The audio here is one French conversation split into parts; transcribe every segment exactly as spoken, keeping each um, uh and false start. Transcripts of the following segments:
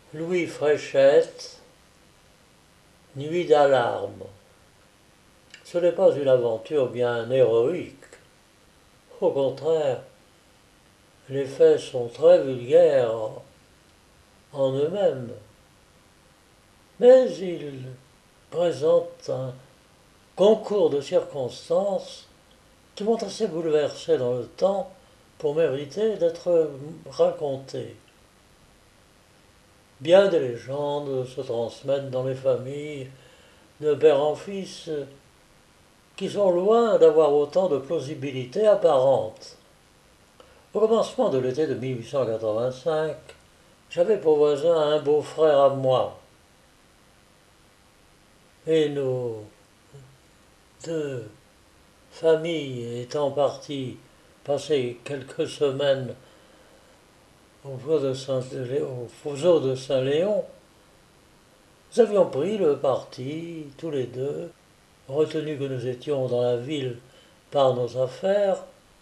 Louis Fréchette, Nuit d'alarme. Ce n'est pas une aventure bien héroïque. Au contraire, les faits sont très vulgaires en eux-mêmes. Mais ils présentent un concours de circonstances qui m'ont assez bouleversé dans le temps pour mériter d'être racontés. Bien des légendes se transmettent dans les familles de père en fils qui sont loin d'avoir autant de plausibilité apparente. Au commencement de l'été de mille huit cent quatre-vingt-cinq, j'avais pour voisin un beau-frère à moi. Et nos deux familles étant parties passer quelques semaines au Faux de Saint-Léon, nous avions pris le parti, tous les deux, retenu que nous étions dans la ville par nos affaires,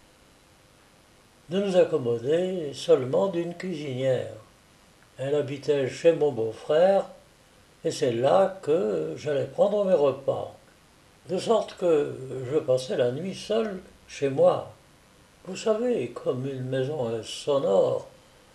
de nous accommoder seulement d'une cuisinière. Elle habitait chez mon beau-frère, et c'est là que j'allais prendre mes repas. De sorte que je passais la nuit seul chez moi. Vous savez, comme une maison est sonore,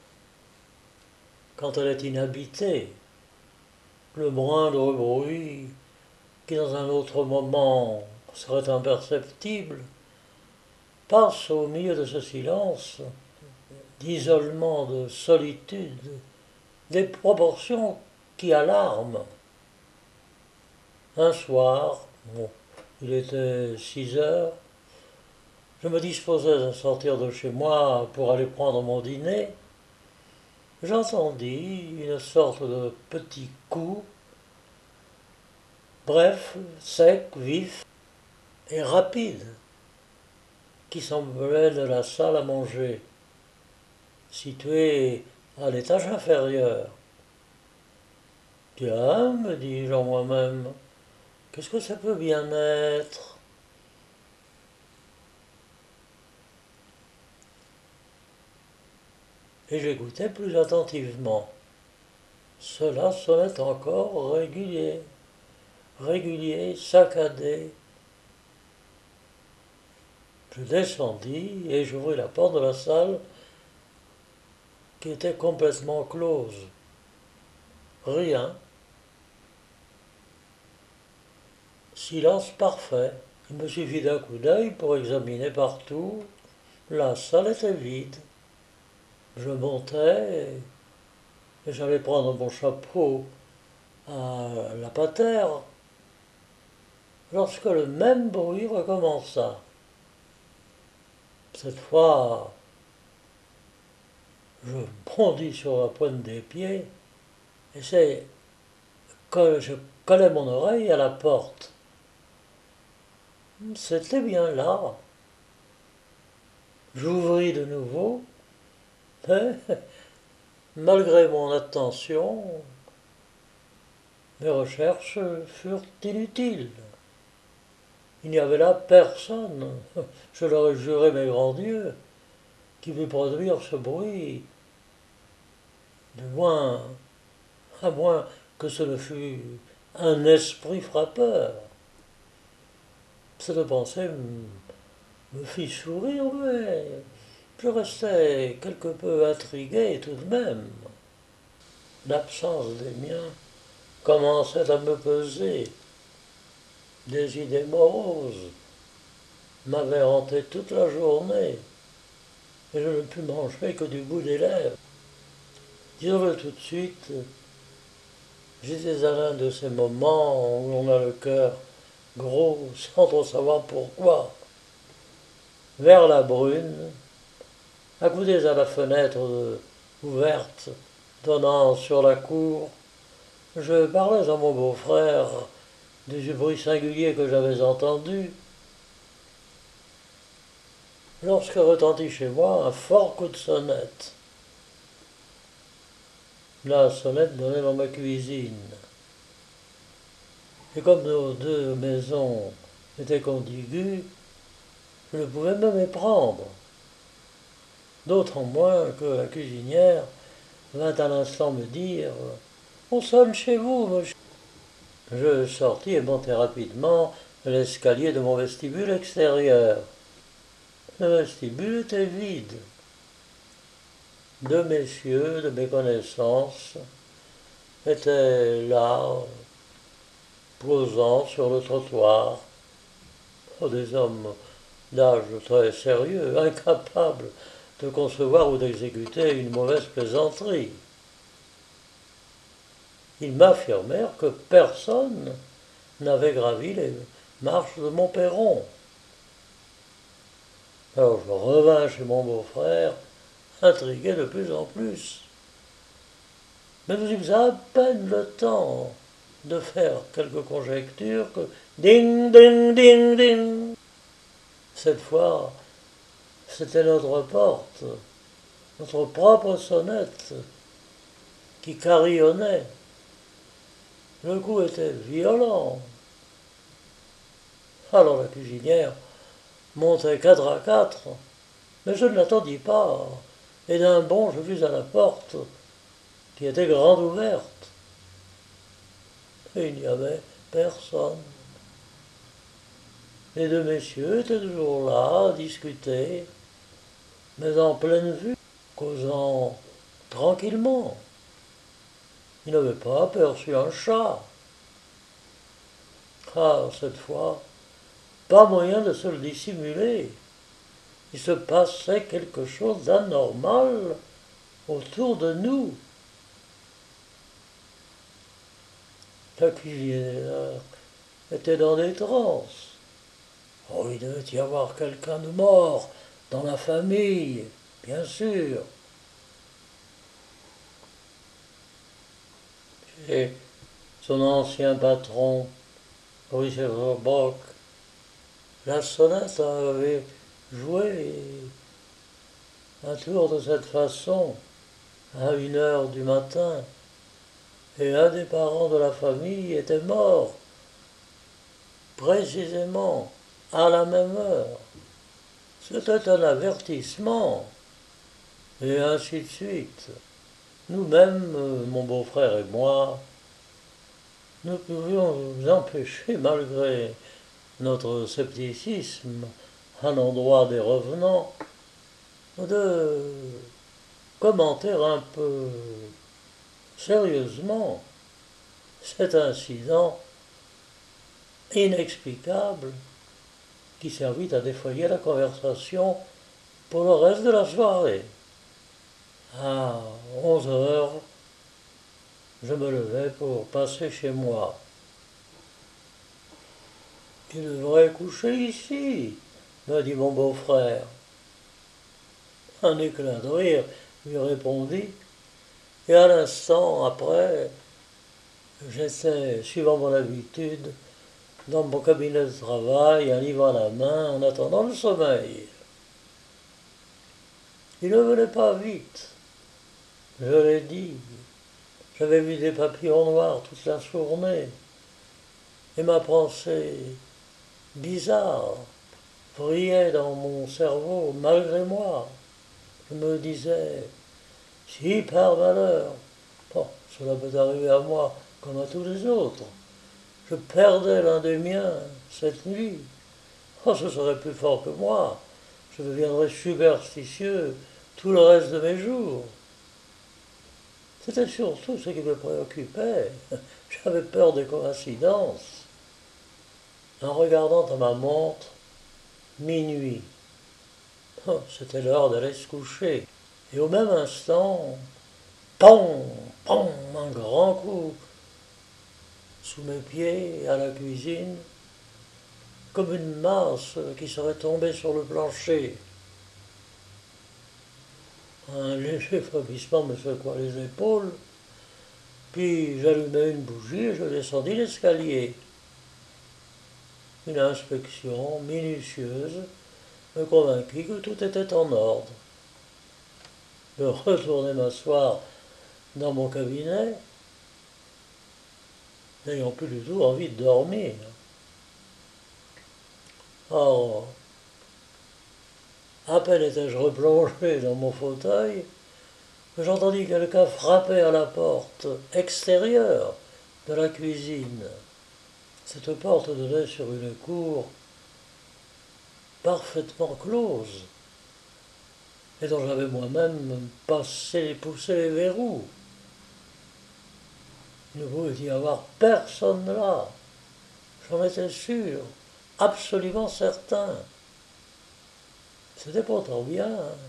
quand elle est inhabitée, le moindre bruit, qui dans un autre moment serait imperceptible, passe au milieu de ce silence, d'isolement, de solitude, des proportions qui alarment. Un soir, bon, il était six heures, je me disposais à sortir de chez moi pour aller prendre mon dîner. J'entendis une sorte de petit coup, bref, sec, vif et rapide, qui semblait de la salle à manger, située à l'étage inférieur. Tiens, me dis-je en moi-même, qu'est-ce que ça peut bien être? Et j'écoutais plus attentivement. Cela sonnait encore régulier, régulier, saccadé. Je descendis et j'ouvris la porte de la salle qui était complètement close. Rien. Silence parfait. Il me suffit d'un coup d'œil pour examiner partout. La salle était vide. Je montais et j'allais prendre mon chapeau à la patère lorsque le même bruit recommença. Cette fois, je bondis sur la pointe des pieds et c'est que je collais mon oreille à la porte. C'était bien là. J'ouvris de nouveau, mais malgré mon attention, mes recherches furent inutiles. Il n'y avait là personne, je leur ai juré mes grands dieux, qui pût produire ce bruit, du moins, à moins que ce ne fût un esprit frappeur. Cette pensée me fit sourire, mais je restais quelque peu intrigué tout de même. L'absence des miens commençait à me peser. Des idées moroses m'avaient hanté toute la journée, et je ne pus manger que du bout des lèvres. Disons-le tout de suite, j'étais à l'un de ces moments où l'on a le cœur gros sans trop savoir pourquoi. Vers la brune, accoudés à la fenêtre ouverte donnant sur la cour, je parlais à mon beau-frère du bruit singulier que j'avais entendu, lorsque retentit chez moi un fort coup de sonnette. La sonnette donnait dans ma cuisine. Et comme nos deux maisons étaient contiguës, je ne pouvais me méprendre. D'autant moins que la cuisinière vint à l'instant me dire « On sonne chez vous, monsieur ». Je sortis et montai rapidement l'escalier de mon vestibule extérieur. Le vestibule était vide. Deux messieurs de mes connaissances étaient là, posant sur le trottoir. Oh, des hommes d'âge très sérieux, incapables de concevoir ou d'exécuter une mauvaise plaisanterie. Ils m'affirmèrent que personne n'avait gravi les marches de mon perron. Alors je revins chez mon beau-frère, intrigué de plus en plus. Mais nous eûmes à peine le temps de faire quelques conjectures que ding, ding, ding, ding. Cette fois, c'était notre porte, notre propre sonnette, qui carillonnait. Le coup était violent. Alors la cuisinière montait quatre à quatre, mais je ne l'attendis pas, et d'un bond je vis à la porte, qui était grande ouverte. Et il n'y avait personne. Les deux messieurs étaient toujours là, à discuter, mais en pleine vue, causant tranquillement. Ils n'avaient pas aperçu un chat. Ah, cette fois, pas moyen de se le dissimuler. Il se passait quelque chose d'anormal autour de nous. La cuisinière était dans des transes. Oh, il devait y avoir quelqu'un de mort dans la famille, bien sûr. Et son ancien patron, Richard Bock, la sonnette avait joué un tour de cette façon à une heure du matin, et un des parents de la famille était mort, précisément à la même heure. C'était un avertissement, et ainsi de suite. Nous-mêmes, mon beau-frère et moi, nous pouvions nous empêcher, malgré notre scepticisme à l'endroit des revenants, de commenter un peu sérieusement cet incident inexplicable qui servit à défrayer la conversation pour le reste de la soirée. À onze heures, je me levai pour passer chez moi. « Tu devrais coucher ici, me dit mon beau-frère. Un éclat de rire lui répondit, et à l'instant après, j'étais, suivant mon habitude, dans mon cabinet de travail, un livre à la main, en attendant le sommeil. Il ne venait pas vite, je l'ai dit. J'avais vu des papillons noirs toute la journée, et ma pensée bizarre brillait dans mon cerveau malgré moi. Je me disais, si par malheur, bon, cela peut arriver à moi comme à tous les autres, je perdais l'un des miens cette nuit, oh, ce serait plus fort que moi, je deviendrais superstitieux tout le reste de mes jours. C'était surtout ce qui me préoccupait. J'avais peur des coïncidences. En regardant à ma montre, minuit. Oh, c'était l'heure d'aller se coucher. Et au même instant, pom, pom, un grand coup sous mes pieds à la cuisine, comme une masse qui serait tombée sur le plancher. Un léger frémissement me secoua les épaules, puis j'allumai une bougie et je descendis l'escalier. Une inspection minutieuse me convainquit que tout était en ordre. Je retournai m'asseoir dans mon cabinet, n'ayant plus du tout envie de dormir. Or, à peine étais-je replongé dans mon fauteuil que j'entendis quelqu'un frapper à la porte extérieure de la cuisine. Cette porte donnait sur une cour parfaitement close, et dont j'avais moi-même passé, poussé les verrous. Il ne pouvait y avoir personne là. J'en étais sûr, absolument certain. C'était pourtant bien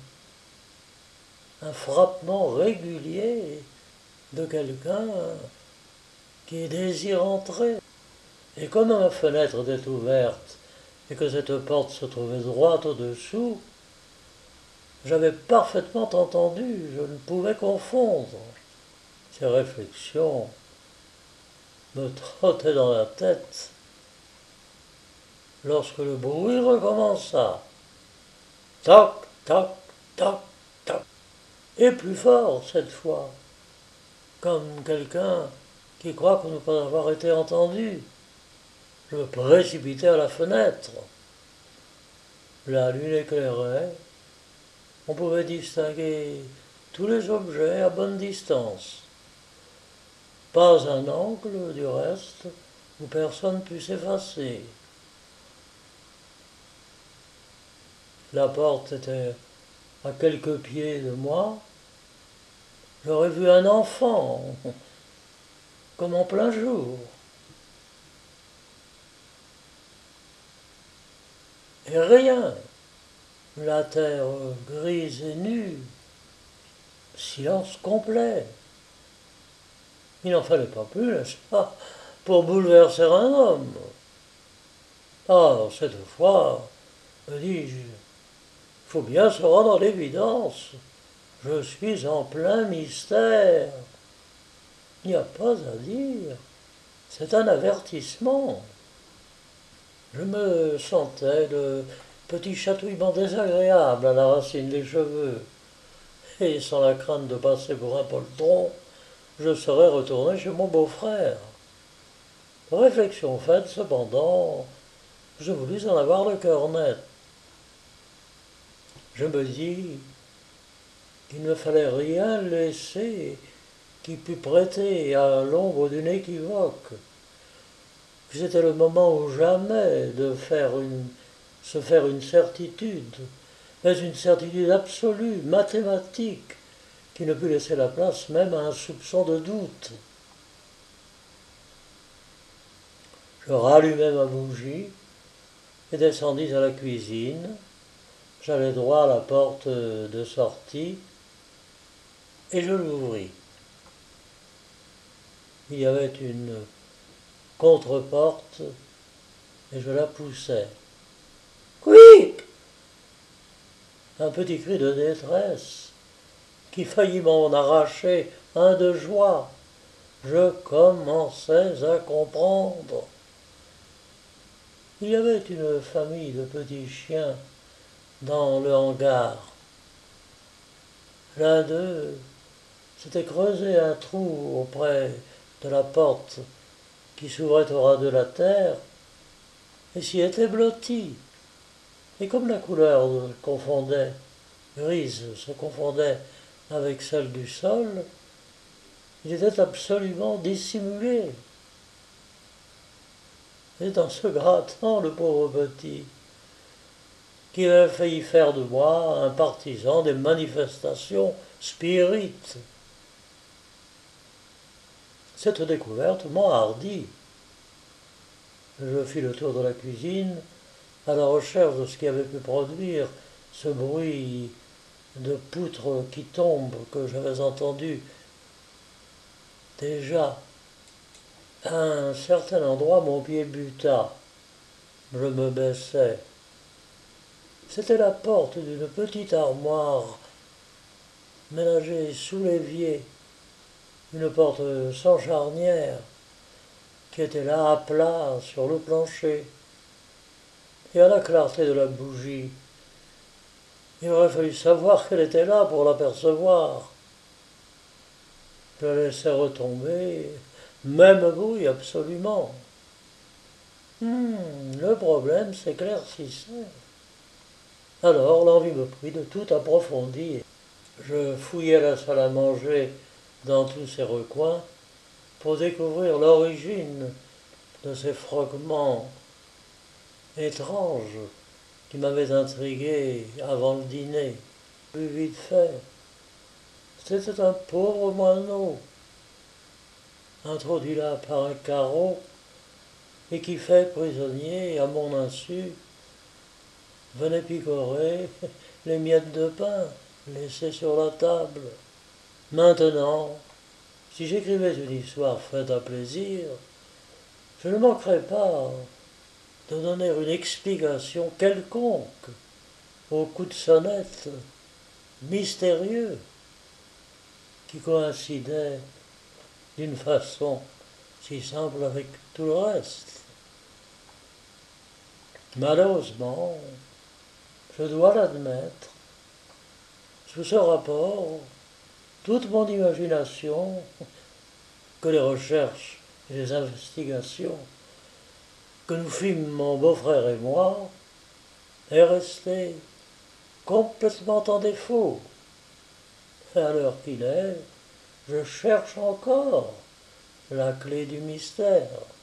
un frappement régulier de quelqu'un qui désire entrer. Et comme ma fenêtre était ouverte et que cette porte se trouvait droite au-dessous, j'avais parfaitement entendu, je ne pouvais confondre. Ces réflexions me trottaient dans la tête lorsque le bruit recommença. Toc, toc, toc, toc. Et plus fort cette fois, comme quelqu'un qui croit qu'on ne peut pas avoir été entendu. Je me précipitai à la fenêtre. La lune éclairait. On pouvait distinguer tous les objets à bonne distance. Pas un angle, du reste, où personne pût s'effacer. La porte était à quelques pieds de moi. J'aurais vu un enfant, comme en plein jour. Et rien. La terre grise et nue. Silence complet. Il n'en fallait pas plus, n'est-ce pas, pour bouleverser un homme. Ah, cette fois, me dis-je, il faut bien se rendre à l'évidence. Je suis en plein mystère. Il n'y a pas à dire. C'est un avertissement. Je me sentais le petit chatouillement désagréable à la racine des cheveux. Et sans la crainte de passer pour un poltron, je serais retourné chez mon beau-frère. Réflexion faite, cependant, je voulus en avoir le cœur net. Je me dis qu'il ne fallait rien laisser qui pût prêter à l'ombre d'une équivoque. C'était le moment ou jamais de faire une, se faire une certitude, mais une certitude absolue, mathématique, qui ne put laisser la place même à un soupçon de doute. Je rallumai ma bougie et descendis à la cuisine. J'allai droit à la porte de sortie et je l'ouvris. Il y avait une contre-porte et je la poussai. Quick! Un petit cri de détresse qui faillit m'en arracher un de joie. Je commençais à comprendre. Il y avait une famille de petits chiens dans le hangar. L'un d'eux s'était creusé un trou auprès de la porte qui s'ouvrait au ras de la terre et s'y était blotti. Et comme la couleur confondait, grise se confondait avec celle du sol, il était absolument dissimulé. Et dans ce grattant, le pauvre petit, qui avait failli faire de moi un partisan des manifestations spirites. Cette découverte m'enhardit. Je fis le tour de la cuisine à la recherche de ce qui avait pu produire ce bruit de poutres qui tombent que j'avais entendu déjà. À un certain endroit, mon pied buta. Je me baissai. C'était la porte d'une petite armoire ménagée sous l'évier, une porte sans charnière, qui était là à plat sur le plancher. Et à la clarté de la bougie, il aurait fallu savoir qu'elle était là pour l'apercevoir. Je la laissai retomber, même bruit absolument. Hmm, le problème s'éclaircissait. Alors l'envie me prit de tout approfondir. Je fouillais la salle à manger dans tous ses recoins pour découvrir l'origine de ces frognements étranges qui m'avaient intrigué avant le dîner. Plus vite fait, c'était un pauvre moineau, introduit là par un carreau, et qui, fait prisonnier à mon insu, venait picorer les miettes de pain laissées sur la table. Maintenant, si j'écrivais une histoire faite à plaisir, je ne manquerais pas de donner une explication quelconque au coup de sonnette mystérieux qui coïncidait d'une façon si simple avec tout le reste. Malheureusement, je dois l'admettre, sous ce rapport, toute mon imagination, que les recherches et les investigations que nous fîmes mon beau-frère et moi, est restée complètement en défaut. Et à l'heure qu'il est, je cherche encore la clé du mystère.